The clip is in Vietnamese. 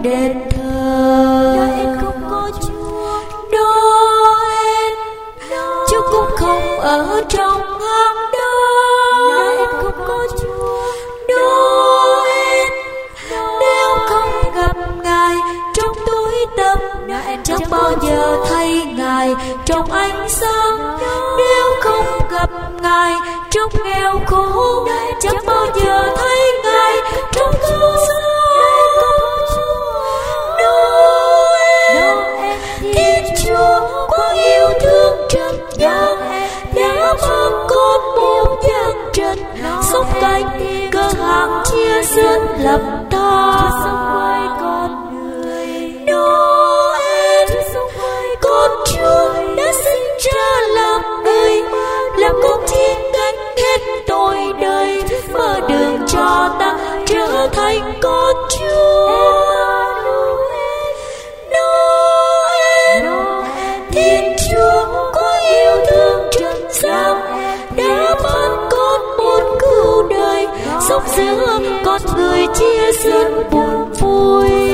đền thờ. Noel không có Chúa, Noel, Chúa cũng không ở trong hang đó. Noel không có Chúa, Noel, nếu không gặp Ngài trong tối tăm, chẳng bao giờ thấy Ngài trong ánh sáng. Nếu không gặp Ngài trong nghèo khổ, chẳng bao giờ thấy Ngài trong thương xót. Noel, Thiên Chúa quá yêu thương trần gian, đã mang con một gian trần, sống cánh cơ hàng chia dân lập ta. Noel, con Chúa đã sinh ra làm người, làm con thiên gánh hết tội đời, mở đường cho ta trở thành con Chúa. Noel, Thiên Chúa có yêu thương trần gian, đã ban con một cứu đời, sống giữa con người chia sẻ buồn vui.